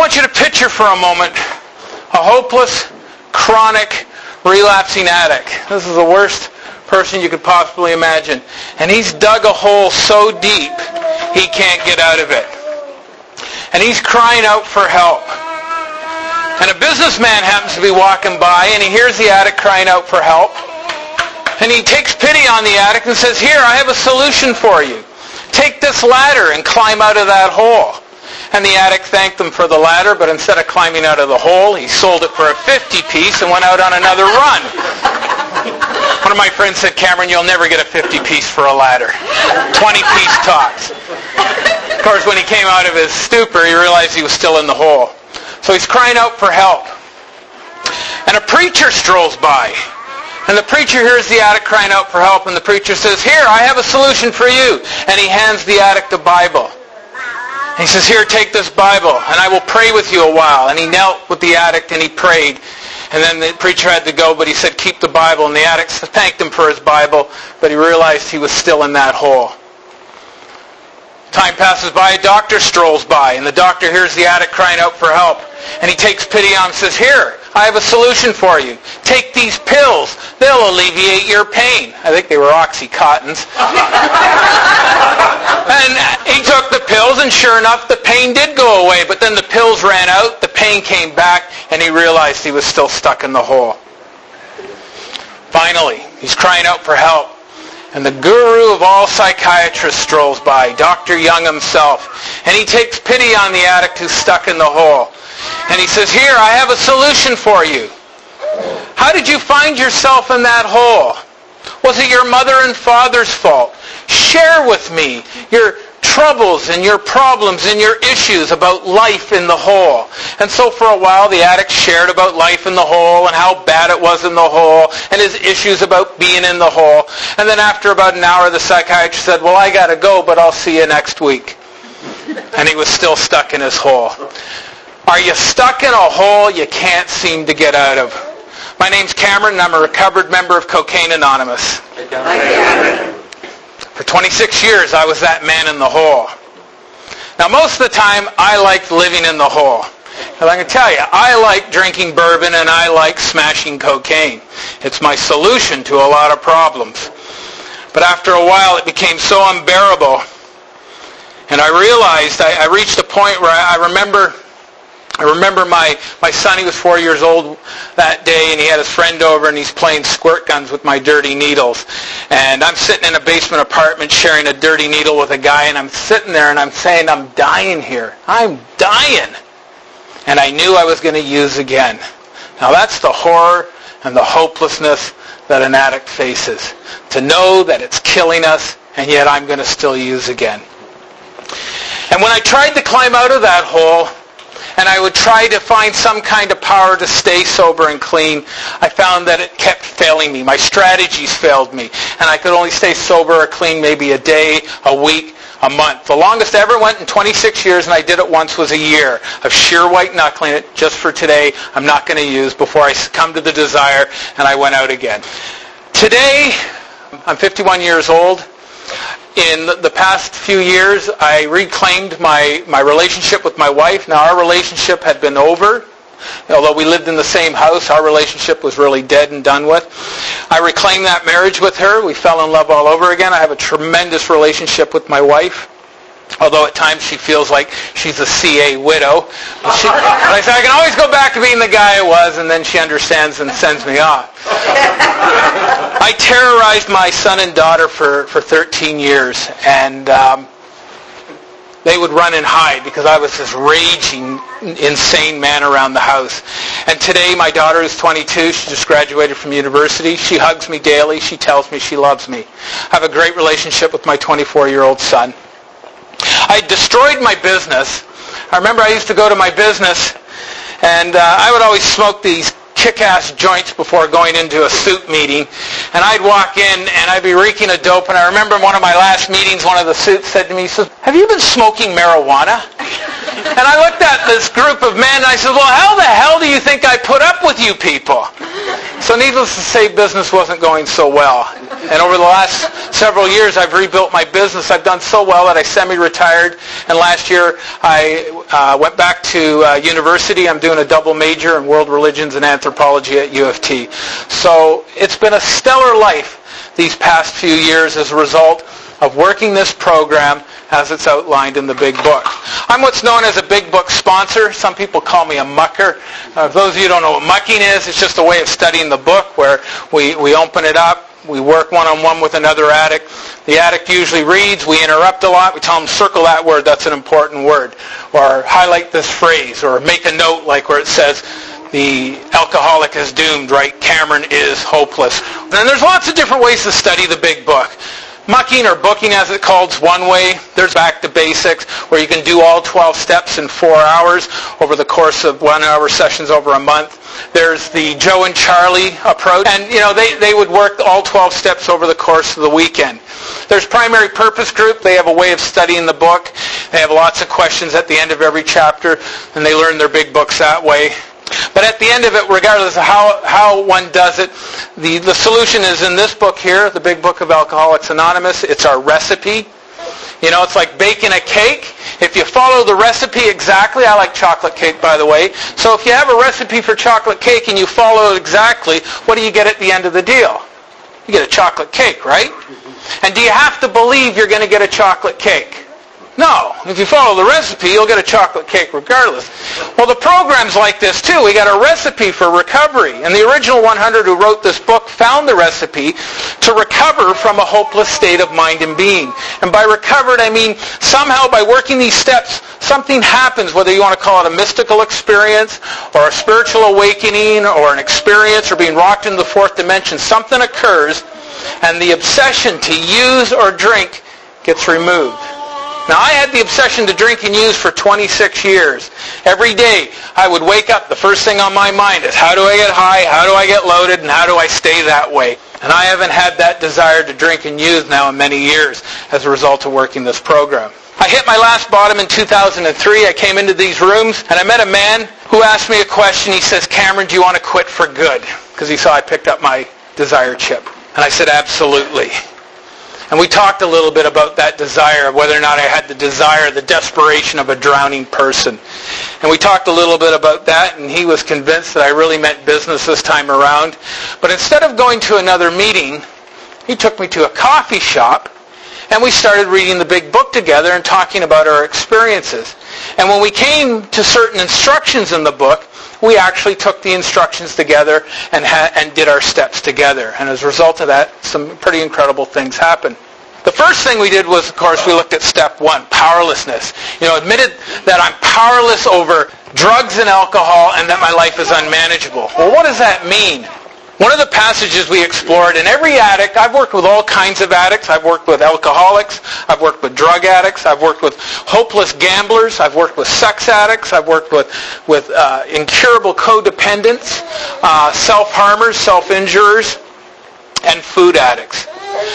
want you to picture for a moment a hopeless, chronic, relapsing addict. This is the worst person you could possibly imagine. And he's dug a hole so deep he can't get out of it. And he's crying out for help. And a businessman happens to be walking by, and he hears the addict crying out for help. And he takes pity on the addict and says, "Here, I have a solution for you. Take this ladder and climb out of that hole." And the addict thanked him for the ladder, but instead of climbing out of the hole, he sold it for a 50-piece and went out on another run. One of my friends said, "Cameron, you'll never get a 50-piece for a ladder. 20-piece tops." Of course, when he came out of his stupor, he realized he was still in the hole. So he's crying out for help. And a preacher strolls by. And the preacher hears the addict crying out for help, and the preacher says, "Here, I have a solution for you." And he hands the addict a Bible. And he says, "Here, take this Bible, and I will pray with you a while." And he knelt with the addict, and he prayed. And then the preacher had to go, but he said, "Keep the Bible." And the addict thanked him for his Bible, but he realized he was still in that hole. Time passes by, a doctor strolls by, and the doctor hears the addict crying out for help. And he takes pity on him and says, "Here, I have a solution for you. Take these pills. They'll alleviate your pain." I think they were Oxycontins. And he took the pills, and sure enough, the pain did go away. But then the pills ran out, the pain came back, and he realized he was still stuck in the hole. Finally, he's crying out for help. And the guru of all psychiatrists strolls by, Dr. Young himself. And he takes pity on the addict who's stuck in the hole. And he says, "Here, I have a solution for you. How did you find yourself in that hole? Was it your mother and father's fault? Share with me your troubles and your problems and your issues about life in the hole." And so for a while the addict shared about life in the hole and how bad it was in the hole and his issues about being in the hole. And then after about an hour the psychiatrist said, "Well, I got to go, but I'll see you next week." And he was still stuck in his hole. Are you stuck in a hole you can't seem to get out of? My name's Cameron, and I'm a recovered member of Cocaine Anonymous. For 26 years, I was that man in the hole. Now, most of the time, I liked living in the hole. And I can tell you, I like drinking bourbon and I like smashing cocaine. It's my solution to a lot of problems. But after a while, it became so unbearable. And I realized, I reached a point where I remember my son, he was 4 years old that day, and he had his friend over, and he's playing squirt guns with my dirty needles. And I'm sitting in a basement apartment sharing a dirty needle with a guy, and I'm sitting there and I'm saying, "I'm dying here. I'm dying." And I knew I was going to use again. Now that's the horror and the hopelessness that an addict faces. To know that it's killing us, and yet I'm going to still use again. And when I tried to climb out of that hole, and I would try to find some kind of power to stay sober and clean, I found that it kept failing me. My strategies failed me. And I could only stay sober or clean maybe a day, a week, a month. The longest I ever went in 26 years, and I did it once, was a year of sheer white knuckling it. Just for today, I'm not going to use, before I succumbed to the desire, and I went out again. Today, I'm 51 years old. In the past few years, I reclaimed my relationship with my wife. Now, our relationship had been over. Although we lived in the same house, our relationship was really dead and done with. I reclaimed that marriage with her. We fell in love all over again. I have a tremendous relationship with my wife. Although at times she feels like she's a CA widow. But I say, I can always go back to being the guy I was, and then she understands and sends me off. I terrorized my son and daughter for 13 years, and they would run and hide because I was this raging, insane man around the house. And today my daughter is 22. She just graduated from university. She hugs me daily. She tells me she loves me. I have a great relationship with my 24-year-old son. I destroyed my business. I remember I used to go to my business, and I would always smoke these kick-ass joints before going into a suit meeting. And I'd walk in, and I'd be reeking of dope. And I remember in one of my last meetings, one of the suits said to me, he says, "Have you been smoking marijuana?" And I looked at this group of men and I said, well, how the hell do you think I put up with you people? So needless to say, business wasn't going so well. And over the last several years, I've rebuilt my business. I've done so well that I semi-retired. And last year, I went back to university. I'm doing a double major in world religions and anthropology at U of T. So it's been a stellar life these past few years as a result of working this program as it's outlined in the Big Book. I'm what's known as a Big Book sponsor. Some people call me a mucker. For those of you who don't know what mucking is, it's just a way of studying the book where we open it up, we work one-on-one with another addict. The addict usually reads, we interrupt a lot, we tell them circle that word, that's an important word, or highlight this phrase, or make a note like where it says, the alcoholic is doomed, right? Cameron is hopeless. And there's lots of different ways to study the Big Book. Mucking or booking as it's called is one way. There's back to basics where you can do all 12 steps in 4 hours over the course of 1 hour sessions over a month. There's the Joe and Charlie approach. And, they would work all 12 steps over the course of the weekend. There's Primary Purpose Group. They have a way of studying the book. They have lots of questions at the end of every chapter, and they learn their big books that way. But at the end of it, regardless of how one does it, the solution is in this book here, the Big Book of Alcoholics Anonymous. It's our recipe. It's like baking a cake. If you follow the recipe exactly, I like chocolate cake, by the way. So if you have a recipe for chocolate cake and you follow it exactly, what do you get at the end of the deal? You get a chocolate cake, right? And do you have to believe you're going to get a chocolate cake? No. If you follow the recipe, you'll get a chocolate cake regardless. Well, the program's like this too. We got a recipe for recovery. And the original 100 who wrote this book found the recipe to recover from a hopeless state of mind and being. And by recovered, I mean somehow by working these steps, something happens, whether you want to call it a mystical experience or a spiritual awakening or an experience or being rocked into the fourth dimension. Something occurs and the obsession to use or drink gets removed. Now, I had the obsession to drink and use for 26 years. Every day, I would wake up, the first thing on my mind is, how do I get high, how do I get loaded, and how do I stay that way? And I haven't had that desire to drink and use now in many years as a result of working this program. I hit my last bottom in 2003. I came into these rooms, and I met a man who asked me a question. He says, Cameron, do you want to quit for good? Because he saw I picked up my desire chip. And I said, absolutely. And we talked a little bit about that desire, of whether or not I had the desire, the desperation of a drowning person. And we talked a little bit about that, and he was convinced that I really meant business this time around. But instead of going to another meeting, he took me to a coffee shop, and we started reading the Big Book together and talking about our experiences. And when we came to certain instructions in the book, we actually took the instructions together and did our steps together. And as a result of that, some pretty incredible things happened. The first thing we did was, of course, we looked at step one, powerlessness. Admitted that I'm powerless over drugs and alcohol and that my life is unmanageable. Well, what does that mean? One of the passages we explored, and every addict, I've worked with all kinds of addicts. I've worked with alcoholics. I've worked with drug addicts. I've worked with hopeless gamblers. I've worked with sex addicts. I've worked with incurable codependents, self-harmers, self-injurers, and food addicts.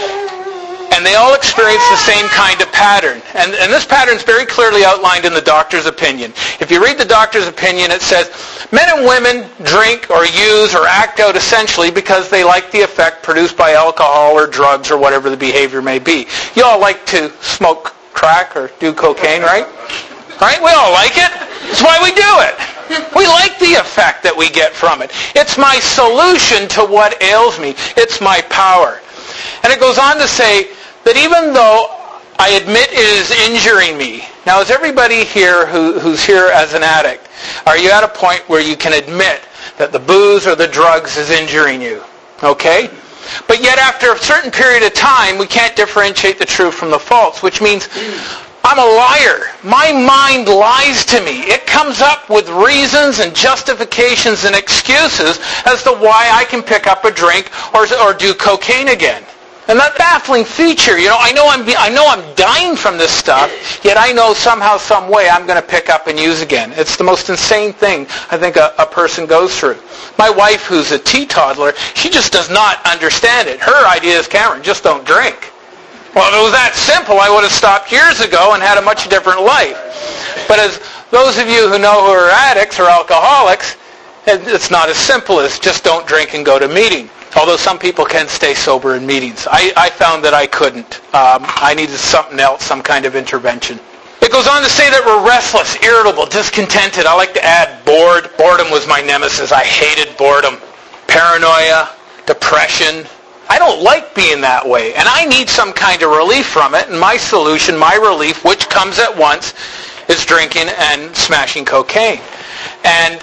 And they all experience the same kind of pattern. And this pattern is very clearly outlined in the doctor's opinion. If you read the doctor's opinion, it says, men and women drink or use or act out essentially because they like the effect produced by alcohol or drugs or whatever the behavior may be. You all like to smoke crack or do cocaine, right? Right? We all like it. That's why we do it. We like the effect that we get from it. It's my solution to what ails me. It's my power. And it goes on to say that even though I admit it is injuring me. Now, is everybody here who's here as an addict, are you at a point where you can admit that the booze or the drugs is injuring you? Okay? But yet after a certain period of time, we can't differentiate the true from the false, which means I'm a liar. My mind lies to me. It comes up with reasons and justifications and excuses as to why I can pick up a drink or do cocaine again. And that baffling feature, I know I'm dying from this stuff, yet I know somehow, some way I'm going to pick up and use again. It's the most insane thing I think a person goes through. My wife, who's a teetotaler, she just does not understand it. Her idea is, Cameron, just don't drink. Well, if it was that simple, I would have stopped years ago and had a much different life. But as Those of you who know who are addicts or alcoholics, it's not as simple as just don't drink and go to meeting. Although some people can stay sober in meetings. I found that I couldn't. I needed something else, some kind of intervention. It goes on to say that we're restless, irritable, discontented. I like to add bored. Boredom was my nemesis. I hated boredom. Paranoia, depression. I don't like being that way, and I need some kind of relief from it. And my solution, my relief, which comes at once, is drinking and smashing cocaine. And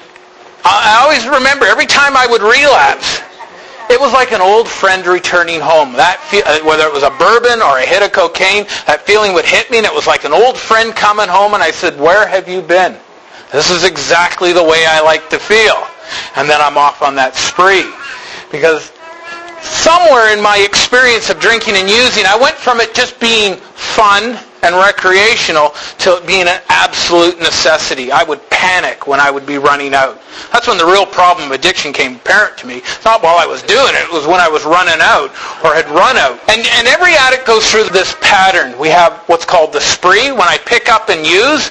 I always remember, every time I would relapse, it was like an old friend returning home. Whether it was a bourbon or a hit of cocaine, that feeling would hit me, and it was like an old friend coming home, and I said, where have you been? This is exactly the way I like to feel. And then I'm off on that spree. Because somewhere in my experience of drinking and using, I went from it just being fun and recreational to it being an absolute necessity. I would panic when I would be running out. That's when the real problem of addiction came apparent to me. It's not while I was doing it. It was when I was running out or had run out. And every addict goes through this pattern. We have what's called the spree. When I pick up and use,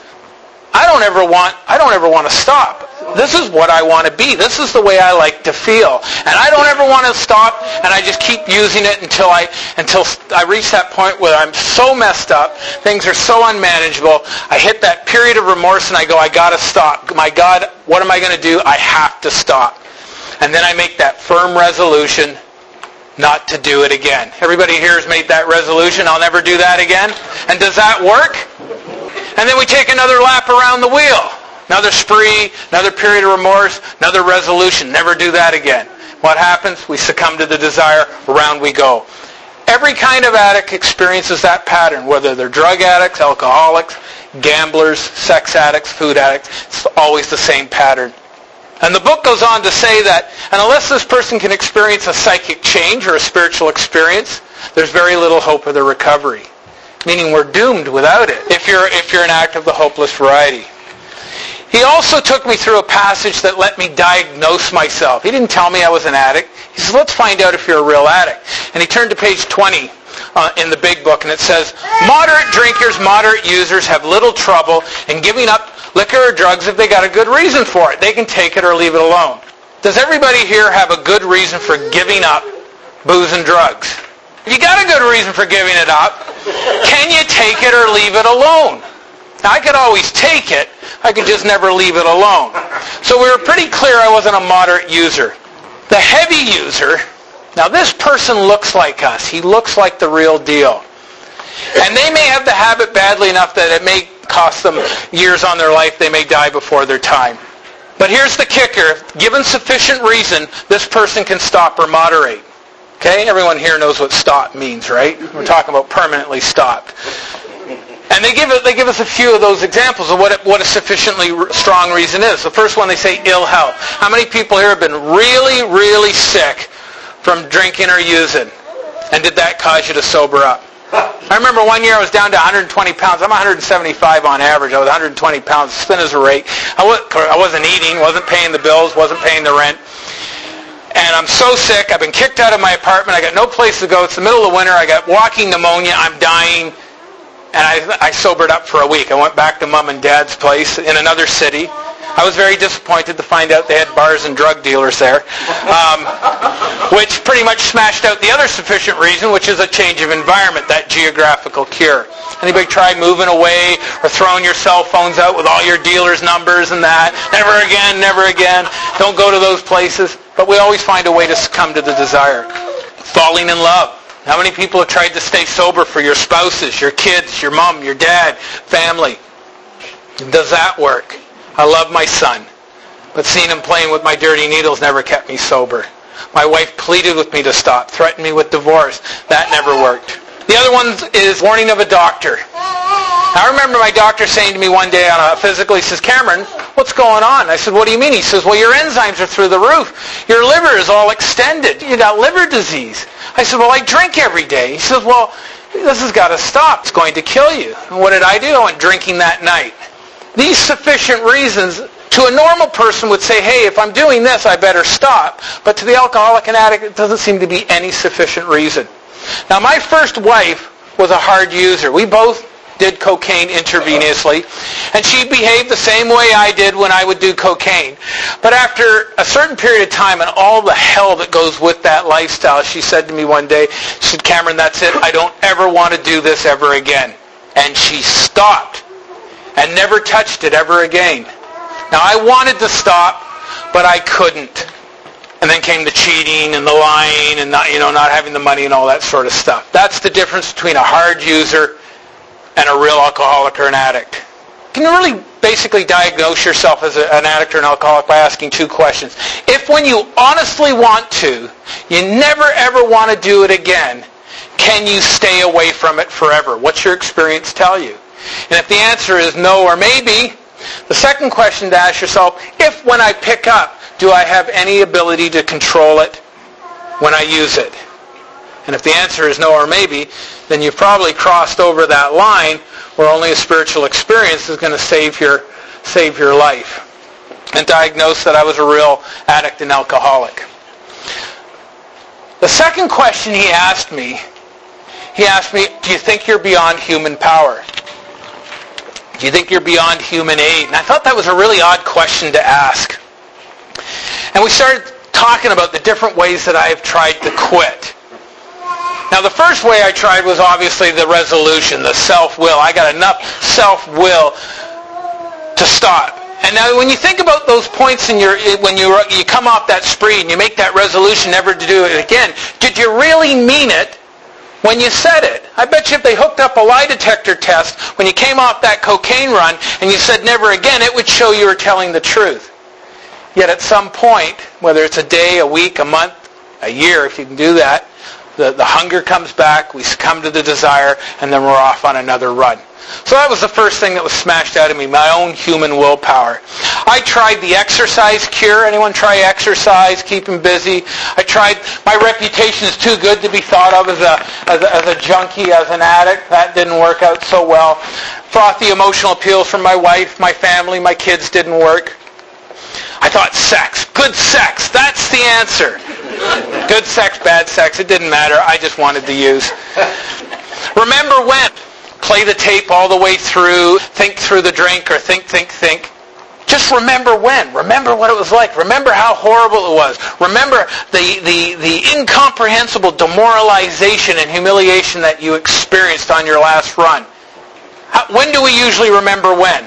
I don't ever want to stop. This is what I want to be. This is the way I like to feel. And I don't ever want to stop, and I just keep using it until I reach that point where I'm so messed up, things are so unmanageable, I hit that period of remorse and I go, I got to stop. My God, what am I going to do? I have to stop. And then I make that firm resolution not to do it again. Everybody here has made that resolution, I'll never do that again. And does that work? And then we take another lap around the wheel. Another spree, another period of remorse, another resolution. Never do that again. What happens? We succumb to the desire. Around we go. Every kind of addict experiences that pattern, whether they're drug addicts, alcoholics, gamblers, sex addicts, food addicts. It's always the same pattern. And the book goes on to say that, and unless this person can experience a psychic change or a spiritual experience, there's very little hope of their recovery. Meaning we're doomed without it, if you're an addict of the hopeless variety. He also took me through a passage that let me diagnose myself. He didn't tell me I was an addict. He says, let's find out if you're a real addict. And he turned to page 20 in the big book, and it says, moderate drinkers, moderate users have little trouble in giving up liquor or drugs if they got a good reason for it. They can take it or leave it alone. Does everybody here have a good reason for giving up booze and drugs? If you got a good reason for giving it up, can you take it or leave it alone? Now, I could always take it. I could just never leave it alone. So we were pretty clear I wasn't a moderate user. The heavy user, now this person looks like us. He looks like the real deal. And they may have the habit badly enough that it may cost them years on their life. They may die before their time. But here's the kicker. Given sufficient reason, this person can stop or moderate. Okay? Everyone here knows what stop means, right? We're talking about permanently stopped. And they give us a few of those examples of what a sufficiently strong reason is. The first one, they say ill health. How many people here have been really, really sick from drinking or using? And did that cause you to sober up? I remember one year I was down to 120 pounds. I'm 175 on average. I was 120 pounds, thin as a rake. I wasn't eating, wasn't paying the bills, wasn't paying the rent. And I'm so sick. I've been kicked out of my apartment. I got no place to go. It's the middle of winter. I got walking pneumonia. I'm dying. And I sobered up for a week. I went back to Mom and Dad's place in another city. I was very disappointed to find out they had bars and drug dealers there, which pretty much smashed out the other sufficient reason, which is a change of environment, that geographical cure. Anybody try moving away or throwing your cell phones out with all your dealers' numbers and that? Never again, never again. Don't go to those places. But we always find a way to succumb to the desire. Falling in love. How many people have tried to stay sober for your spouses, your kids, your mom, your dad, family? Does that work? I love my son, but seeing him playing with my dirty needles never kept me sober. My wife pleaded with me to stop, threatened me with divorce. That never worked. The other one is warning of a doctor. I remember my doctor saying to me one day on a physical, he says, Cameron, what's going on? I said, what do you mean? He says, well, your enzymes are through the roof. Your liver is all extended. You got liver disease. I said, well, I drink every day. He says, well, this has got to stop. It's going to kill you. And what did I do? I went drinking that night. These sufficient reasons to a normal person would say, hey, if I'm doing this, I better stop. But to the alcoholic and addict, it doesn't seem to be any sufficient reason. Now, my first wife was a hard user. We both did cocaine intravenously, and she behaved the same way I did when I would do cocaine. But after a certain period of time and all the hell that goes with that lifestyle, she said to me one day, she said, Cameron, that's it. I don't ever want to do this ever again. And she stopped and never touched it ever again. Now, I wanted to stop, but I couldn't. And then came the cheating and the lying and not having the money and all that sort of stuff. That's the difference between a hard user and a real alcoholic or an addict. You can really basically diagnose yourself as an addict or an alcoholic by asking two questions. If when you honestly want to, you never ever want to do it again, can you stay away from it forever? What's your experience tell you? And if the answer is no or maybe, the second question to ask yourself, if when I pick up, do I have any ability to control it when I use it? And if the answer is no or maybe, then you've probably crossed over that line where only a spiritual experience is going to save your life. And diagnose that I was a real addict and alcoholic. The second question he asked me, do you think you're beyond human power? Do you think you're beyond human aid? And I thought that was a really odd question to ask. And we started talking about the different ways that I've tried to quit. Now, the first way I tried was obviously the resolution, the self-will. I got enough self-will to stop. And now when you think about those points when you come off that spree and you make that resolution never to do it again, did you really mean it when you said it? I bet you if they hooked up a lie detector test when you came off that cocaine run and you said never again, it would show you were telling the truth. Yet at some point, whether it's a day, a week, a month, a year, if you can do that, the hunger comes back, we succumb to the desire, and then we're off on another run. So that was the first thing that was smashed out of me, my own human willpower. I tried the exercise cure. Anyone try exercise, keeping busy? My reputation is too good to be thought of as a junkie, as an addict. That didn't work out so well. Frothy emotional appeals from my wife, my family, my kids didn't work. I thought sex, good sex, that's the answer. Good sex, bad sex, it didn't matter. I just wanted to use. Remember when? Play the tape all the way through, think through the drink, or think. Just remember when. Remember what it was like. Remember how horrible it was. Remember the incomprehensible demoralization and humiliation that you experienced on your last run. When do we usually remember when?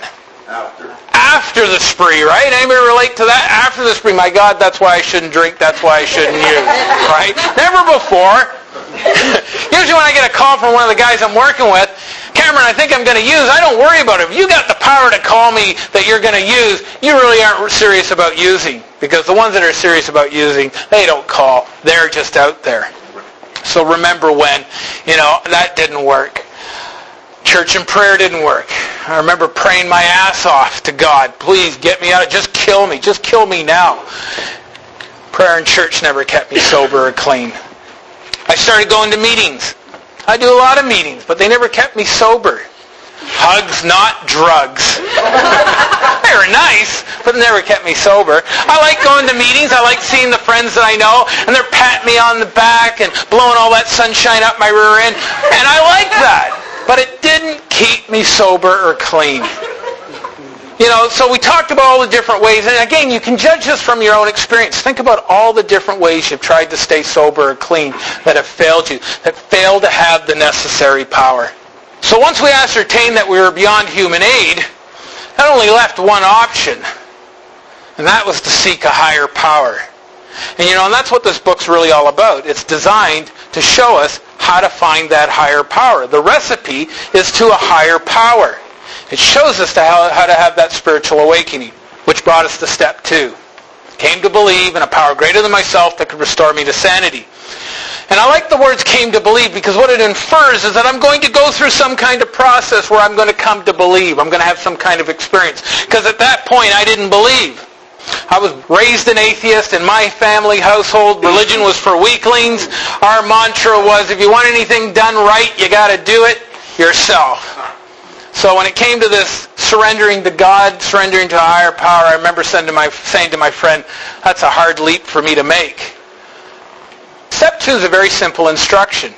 After the spree, right? Anybody relate to that? After the spree, my God, that's why I shouldn't drink, that's why I shouldn't use, right? Never before. Usually when I get a call from one of the guys I'm working with, Cameron, I think I'm going to use, I don't worry about it. If you got the power to call me that you're going to use, you really aren't serious about using. Because the ones that are serious about using, they don't call. They're just out there. So remember when, that didn't work. Church and prayer didn't work. I remember praying my ass off to God. Please get me out of it. Just kill me. Just kill me now. Prayer and church never kept me sober or clean. I started going to meetings. I do a lot of meetings, but they never kept me sober. Hugs, not drugs. They were nice, but they never kept me sober. I like going to meetings. I like seeing the friends that I know, and they're patting me on the back and blowing all that sunshine up my rear end, and I like that. But it didn't keep me sober or clean. So we talked about all the different ways. And again, you can judge this from your own experience. Think about all the different ways you've tried to stay sober or clean that have failed you, that fail to have the necessary power. So once we ascertained that we were beyond human aid, that only left one option. And that was to seek a higher power. And that's what this book's really all about. It's designed to show us how to find that higher power. The recipe is to a higher power. It shows us how to have that spiritual awakening, which brought us to step 2. Came to believe in a power greater than myself that could restore me to sanity. And I like the words came to believe because what it infers is that I'm going to go through some kind of process where I'm going to come to believe. I'm going to have some kind of experience. Because at that point, I didn't believe. I was raised an atheist. In my family household, religion was for weaklings. Our mantra was, if you want anything done right, you got to do it yourself. So when it came to this surrendering to God, surrendering to a higher power, I remember saying to my friend, that's a hard leap for me to make. Step 2 is a very simple instruction.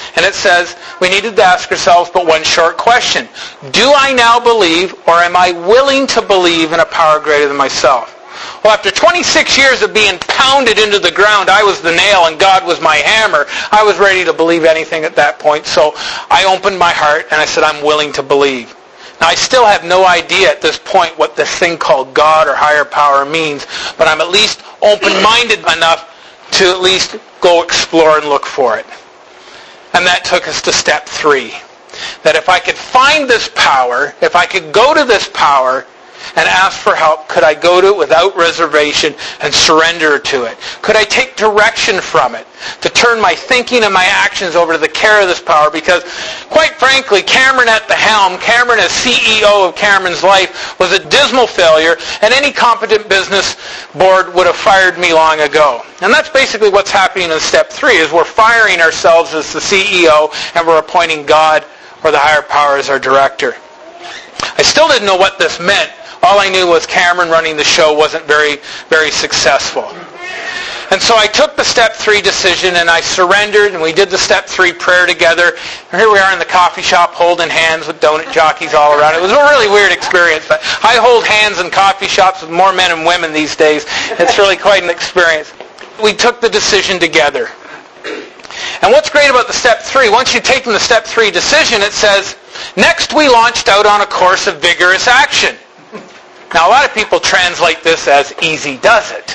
And it says we needed to ask ourselves but one short question. Do I now believe, or am I willing to believe in a power greater than myself? Well, after 26 years of being pounded into the ground, I was the nail and God was my hammer. I was ready to believe anything at that point. So I opened my heart and I said, I'm willing to believe. Now, I still have no idea at this point what this thing called God or higher power means, but I'm at least open-minded enough to at least go explore and look for it. And that took us to step 3. That if I could find this power, if I could go to this power and ask for help, could I go to it without reservation and surrender to it? Could I take direction from it to turn my thinking and my actions over to the care of this power? Because, quite frankly, Cameron at the helm, Cameron as CEO of Cameron's Life, was a dismal failure, and any competent business board would have fired me long ago. And that's basically what's happening in step 3, is we're firing ourselves as the CEO, and we're appointing God or the higher power as our director. I still didn't know what this meant. All I knew was Cameron running the show wasn't very, very successful. And so I took the step 3 decision and I surrendered, and we did the step 3 prayer together. And here we are in the coffee shop holding hands with donut jockeys all around. It was a really weird experience. But I hold hands in coffee shops with more men and women these days. It's really quite an experience. We took the decision together. And what's great about the step 3, once you've taken the step 3 decision, it says, next we launched out on a course of vigorous action. Now, a lot of people translate this as easy does it.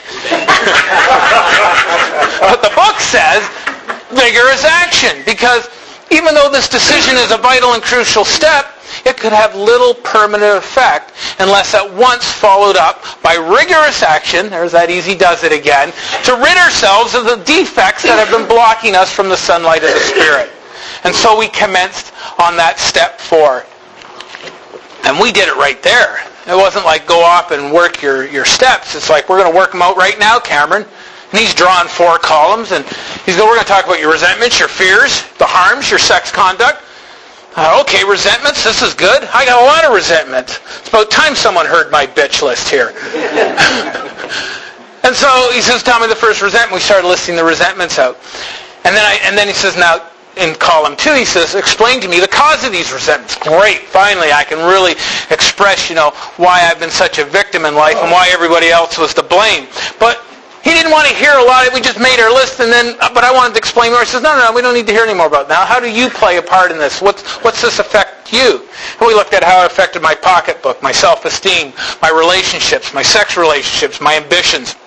But the book says vigorous action, because even though this decision is a vital and crucial step, it could have little permanent effect unless at once followed up by rigorous action, there's that easy does it again, to rid ourselves of the defects that have been blocking us from the sunlight of the Spirit. And so we commenced on that step 4. And we did it right there. It wasn't like go off and work your steps. It's like, we're going to work them out right now, Cameron. And he's drawn 4 columns, and we're going to talk about your resentments, your fears, the harms, your sex conduct. Okay, resentments, this is good. I got a lot of resentments. It's about time someone heard my bitch list here. And so he says, tell me the first resentment. We started listing the resentments out. And then he says, now, in column 2, he says, explain to me the cause of these resentments. Great, finally I can really express, why I've been such a victim in life and why everybody else was to blame. But he didn't want to hear a lot of it. We just made our list, but I wanted to explain more. He says, no, we don't need to hear any more about it. Now, how do you play a part in this? What's this affect you? And we looked at how it affected my pocketbook, my self-esteem, my relationships, my sex relationships, my ambitions.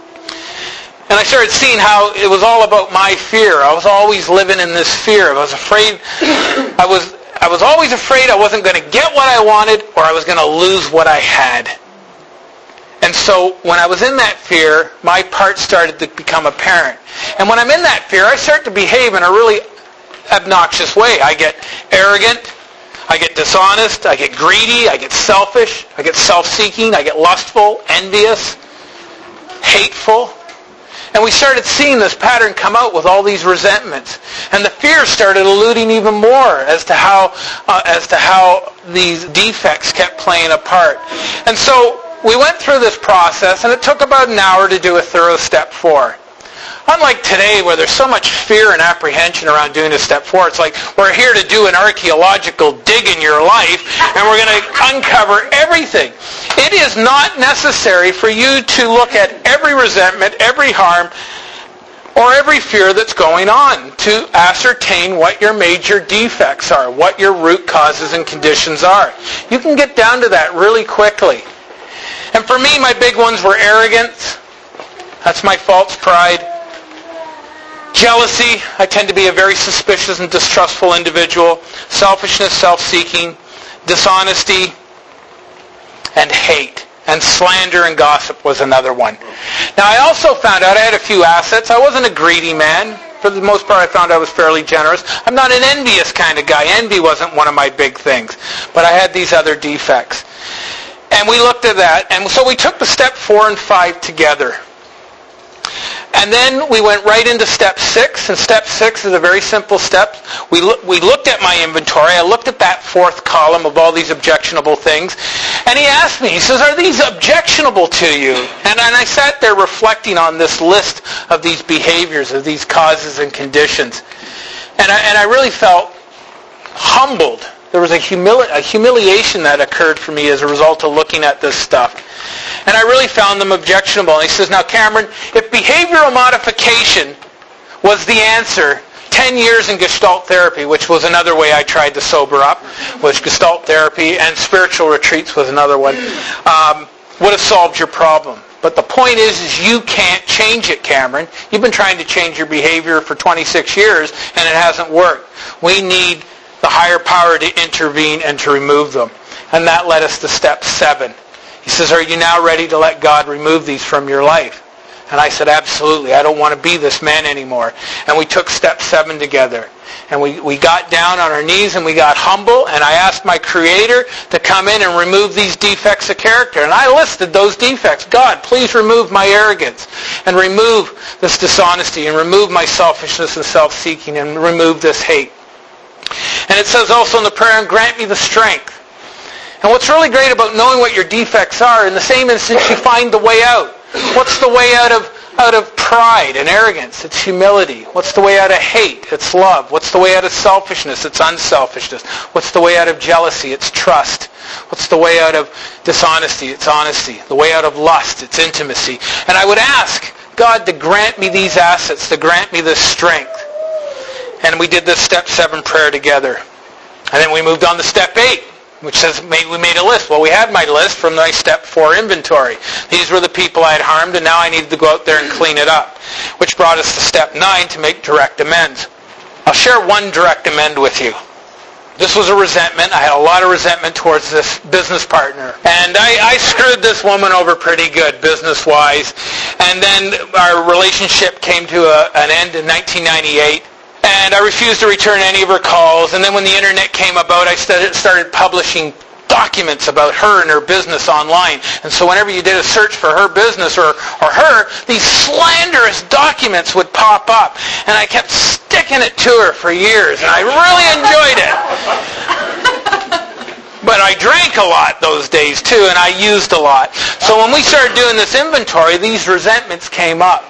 And I started seeing how it was all about my fear. I was always living in this fear. I was afraid. I was always afraid I wasn't going to get what I wanted, or I was going to lose what I had. And so when I was in that fear, my part started to become apparent. And when I'm in that fear, I start to behave in a really obnoxious way. I get arrogant. I get dishonest. I get greedy. I get selfish. I get self-seeking. I get lustful, envious, hateful. And we started seeing this pattern come out with all these resentments. And the fear started alluding even more as to how these defects kept playing a part. And so we went through this process, and it took about an hour to do a thorough step 4. Unlike today, where there's so much fear and apprehension around doing a step 4, it's like we're here to do an archaeological dig in your life, and we're going to uncover everything. It is not necessary for you to look at every resentment, every harm, or every fear that's going on to ascertain what your major defects are, what your root causes and conditions are. You can get down to that really quickly. And for me, my big ones were arrogance. That's my false pride. Jealousy. I tend to be a very suspicious and distrustful individual. Selfishness, self-seeking, dishonesty, and hate. And slander and gossip was another one. Now, I also found out I had a few assets. I wasn't a greedy man. For the most part, I found I was fairly generous. I'm not an envious kind of guy. Envy wasn't one of my big things. But I had these other defects. And we looked at that. And so we took the step 4 and 5 together. And then we went right into step 6, and step 6 is a very simple step. We looked at my inventory. I looked at that 4th column of all these objectionable things, and he asked me, he says, are these objectionable to you? And I sat there reflecting on this list of these behaviors, of these causes and conditions. And I really felt humbled. There was a humiliation that occurred for me as a result of looking at this stuff. And I really found them objectionable. And he says, now Cameron, if behavioral modification was the answer, 10 years in Gestalt therapy, which was another way I tried to sober up, was Gestalt therapy, and spiritual retreats was another one, would have solved your problem. But the point is you can't change it, Cameron. You've been trying to change your behavior for 26 years, and it hasn't worked. We need the higher power to intervene and to remove them. And that led us to step 7. He says, are you now ready to let God remove these from your life? And I said, absolutely. I don't want to be this man anymore. And we took step 7 together. And we got down on our knees and we got humble. And I asked my Creator to come in and remove these defects of character. And I listed those defects. God, please remove my arrogance. And remove this dishonesty. And remove my selfishness and self-seeking. And remove this hate. And it says also in the prayer, and grant me the strength. And what's really great about knowing what your defects are, in the same instance you find the way out. What's the way out of pride and arrogance? It's humility. What's the way out of hate? It's love. What's the way out of selfishness? It's unselfishness. What's the way out of jealousy? It's trust. What's the way out of dishonesty? It's honesty. The way out of lust? It's intimacy. And I would ask God to grant me these assets, to grant me this strength. And we did this step 7 prayer together. And then we moved on to step 8, which says we made a list. Well, we had my list from my step 4 inventory. These were the people I had harmed, and now I needed to go out there and clean it up, which brought us to step 9, to make direct amends. I'll share one direct amend with you. This was a resentment. I had a lot of resentment towards this business partner. And I screwed this woman over pretty good business-wise. And then our relationship came to an end in 1998. And I refused to return any of her calls. And then when the internet came about, I started publishing documents about her and her business online. And so whenever you did a search for her business or her, these slanderous documents would pop up. And I kept sticking it to her for years. And I really enjoyed it. But I drank a lot those days too, and I used a lot. So when we started doing this inventory, these resentments came up.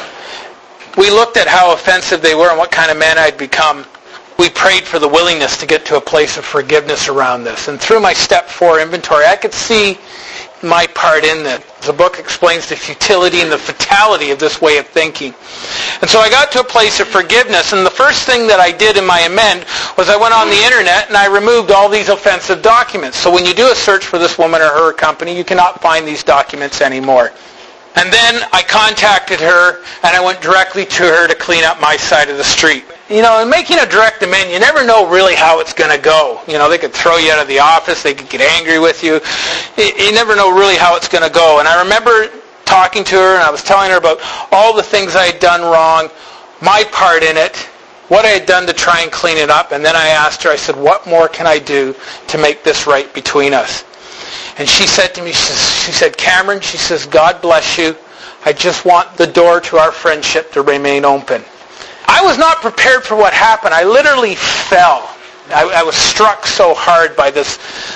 We looked at how offensive they were and what kind of man I'd become. We prayed for the willingness to get to a place of forgiveness around this. And through my step 4 inventory, I could see my part in this. The book explains the futility and the fatality of this way of thinking. And so I got to a place of forgiveness, and the first thing that I did in my amend was I went on the internet and I removed all these offensive documents. So when you do a search for this woman or her company, you cannot find these documents anymore. And then I contacted her, and I went directly to her to clean up my side of the street. You know, in making a direct amend, you never know really how it's going to go. You know, they could throw you out of the office. They could get angry with you. You never know really how it's going to go. And I remember talking to her, and I was telling her about all the things I had done wrong, my part in it, what I had done to try and clean it up. And then I asked her, I said, what more can I do to make this right between us? And she said to me, she said, Cameron, she says, God bless you. I just want the door to our friendship to remain open. I was not prepared for what happened. I literally fell. I was struck so hard by this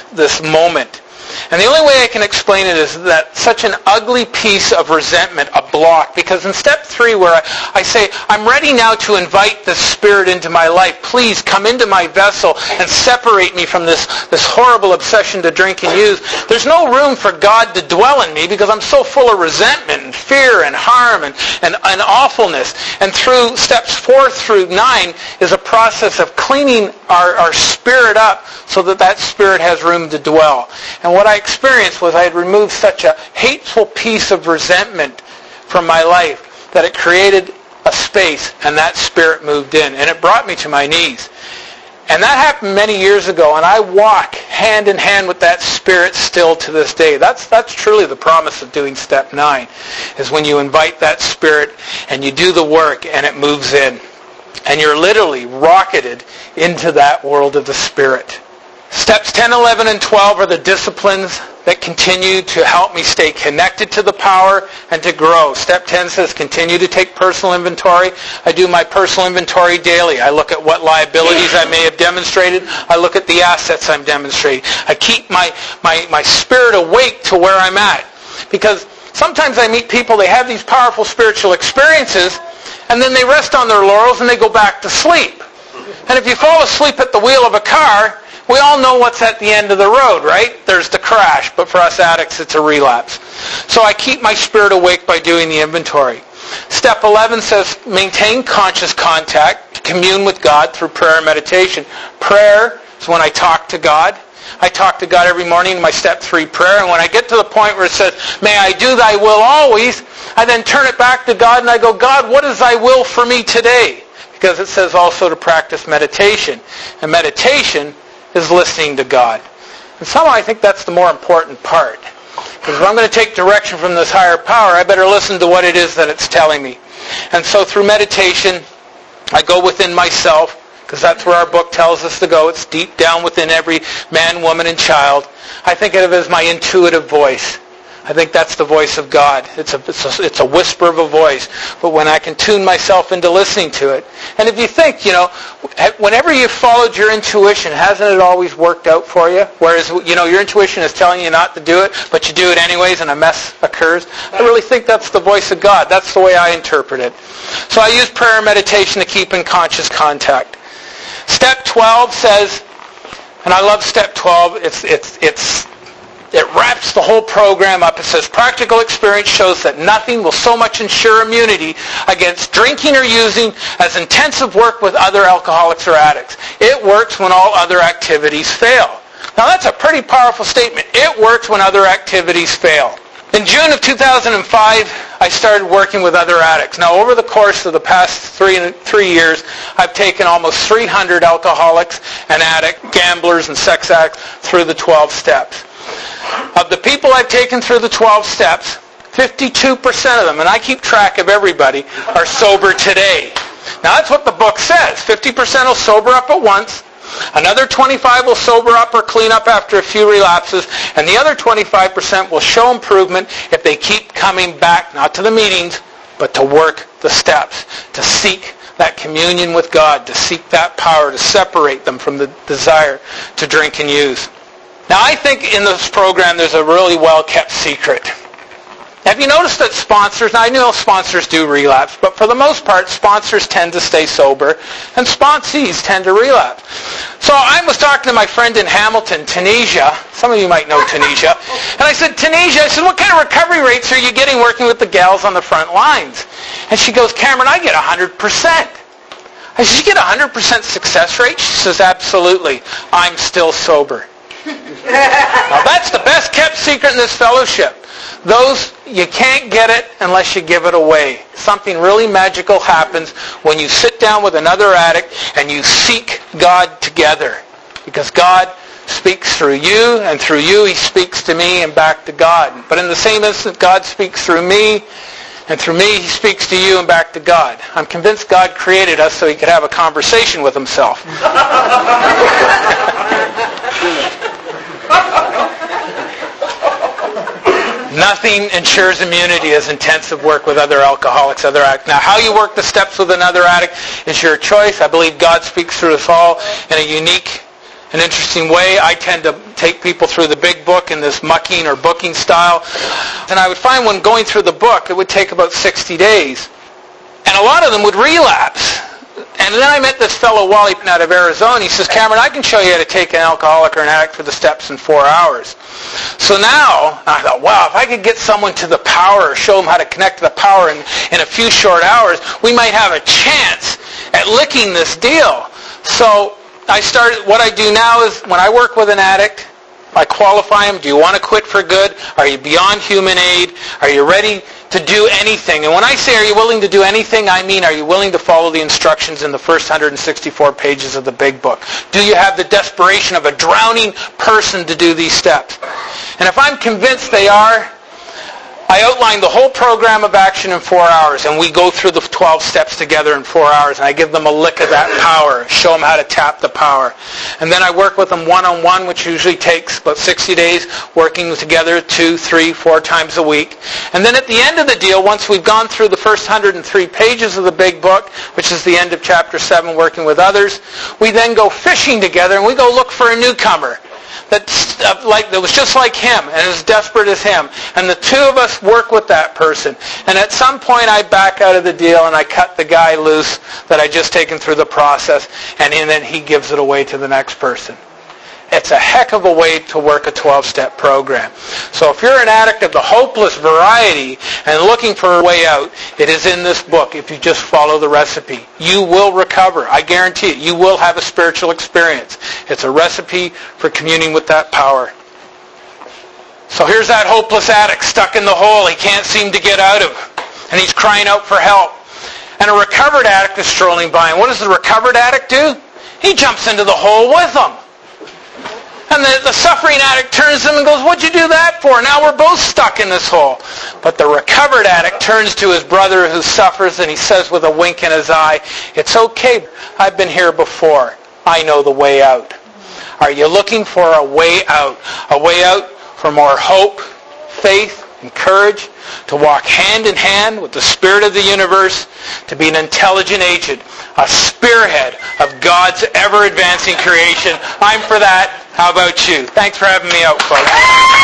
moment. And the only way I can explain it is that such an ugly piece of resentment, a block, because in step 3 where I say, I'm ready now to invite the Spirit into my life. Please come into my vessel and separate me from this horrible obsession to drink and use. There's no room for God to dwell in me because I'm so full of resentment and fear and harm and awfulness. And through steps 4 through 9 is a process of cleaning our spirit up so that spirit has room to dwell. And what I experienced was I had removed such a hateful piece of resentment from my life that it created a space, and that spirit moved in, and it brought me to my knees. And that happened many years ago, and I walk hand in hand with that spirit still to this day. That's truly the promise of doing step 9, is when you invite that spirit and you do the work and it moves in. And you're literally rocketed into that world of the spirit. Steps 10, 11, and 12 are the disciplines that continue to help me stay connected to the power and to grow. Step 10 says continue to take personal inventory. I do my personal inventory daily. I look at what liabilities I may have demonstrated. I look at the assets I'm demonstrating. I keep my spirit awake to where I'm at. Because sometimes I meet people, they have these powerful spiritual experiences, and then they rest on their laurels and they go back to sleep. And if you fall asleep at the wheel of a car, we all know what's at the end of the road, right? There's the crash, but for us addicts, it's a relapse. So I keep my spirit awake by doing the inventory. Step 11 says maintain conscious contact, commune with God through prayer and meditation. Prayer is when I talk to God. I talk to God every morning in my step 3 prayer, and when I get to the point where it says, may I do thy will always, I then turn it back to God and I go, God, what is thy will for me today? Because it says also to practice meditation. And meditation is listening to God. And somehow I think that's the more important part. Because if I'm going to take direction from this higher power, I better listen to what it is that it's telling me. And so through meditation, I go within myself, because that's where our book tells us to go. It's deep down within every man, woman, and child. I think of it as my intuitive voice. I think that's the voice of God. It's a whisper of a voice. But when I can tune myself into listening to it. And if you think, whenever you've followed your intuition, hasn't it always worked out for you? Whereas, your intuition is telling you not to do it, but you do it anyways and a mess occurs. I really think that's the voice of God. That's the way I interpret it. So I use prayer and meditation to keep in conscious contact. Step 12 says, and I love step 12, it wraps the whole program up. It says, practical experience shows that nothing will so much ensure immunity against drinking or using as intensive work with other alcoholics or addicts. It works when all other activities fail. Now that's a pretty powerful statement. It works when other activities fail. In June of 2005, I started working with other addicts. Now, over the course of the past 3 years, I've taken almost 300 alcoholics and addicts, gamblers and sex addicts through the 12 steps. Of the people I've taken through the 12 steps, 52% of them, and I keep track of everybody, are sober today. Now, that's what the book says. 50% will sober up at once. Another 25 will sober up or clean up after a few relapses, and the other 25% will show improvement if they keep coming back, not to the meetings, but to work the steps, to seek that communion with God, to seek that power, to separate them from the desire to drink and use. Now, I think in this program there's a really well-kept secret. Have you noticed that sponsors, now I know sponsors do relapse, but for the most part, sponsors tend to stay sober, and sponsees tend to relapse. So I was talking to my friend in Hamilton, Tunisia. Some of you might know Tunisia. And I said, Tunisia, what kind of recovery rates are you getting working with the gals on the front lines? And she goes, Cameron, I get 100%. I said, you get 100% success rate? She says, absolutely. I'm still sober. Now that's the best kept secret in this fellowship. Those, you can't get it unless you give it away. Something really magical happens when you sit down with another addict and you seek God together. Because God speaks through you, and through you He speaks to me and back to God. But in the same instant, God speaks through me, and through me He speaks to you and back to God. I'm convinced God created us so He could have a conversation with Himself. Nothing ensures immunity as intensive work with other alcoholics, other addicts. Now, how you work the steps with another addict is your choice. I believe God speaks through us all in a unique and interesting way. I tend to take people through the big book in this mucking or booking style. And I would find when going through the book, it would take about 60 days. And a lot of them would relapse. And then I met this fellow, Wally, out of Arizona. He says, Cameron, I can show you how to take an alcoholic or an addict through the steps in 4 hours. So now, I thought, wow, if I could get someone to the power, or show them how to connect to the power in a few short hours, we might have a chance at licking this deal. So what I do now is, when I work with an addict, I qualify them. Do you want to quit for good? Are you beyond human aid? Are you ready to do anything? And when I say, are you willing to do anything, I mean, are you willing to follow the instructions in the first 164 pages of the big book? Do you have the desperation of a drowning person to do these steps? And if I'm convinced they are, I outline the whole program of action in 4 hours, and we go through the 12 steps together in 4 hours, and I give them a lick of that power, show them how to tap the power. And then I work with them one-on-one, which usually takes about 60 days, working together 2, 3, 4 times a week. And then at the end of the deal, once we've gone through the first 103 pages of the big book, which is the end of chapter 7, working with others, we then go fishing together, and we go look for a newcomer. that was just like him and as desperate as him. And the two of us work with that person. And at some point I back out of the deal and I cut the guy loose that I just taken through the process, and then he gives it away to the next person. It's a heck of a way to work a 12-step program. So if you're an addict of the hopeless variety and looking for a way out, it is in this book. If you just follow the recipe, you will recover. I guarantee it. You will have a spiritual experience. It's a recipe for communing with that power. So here's that hopeless addict stuck in the hole he can't seem to get out of. And he's crying out for help. And a recovered addict is strolling by. And what does the recovered addict do? He jumps into the hole with them. And the suffering addict turns to him and goes, "What'd you do that for? Now we're both stuck in this hole." But the recovered addict turns to his brother who suffers and he says with a wink in his eye, "It's okay. I've been here before. I know the way out." Are you looking for a way out? A way out for more hope, faith, and courage, to walk hand in hand with the Spirit of the universe, to be an intelligent agent, a spearhead of God's ever-advancing creation? I'm for that. How about you? Thanks for having me out, folks.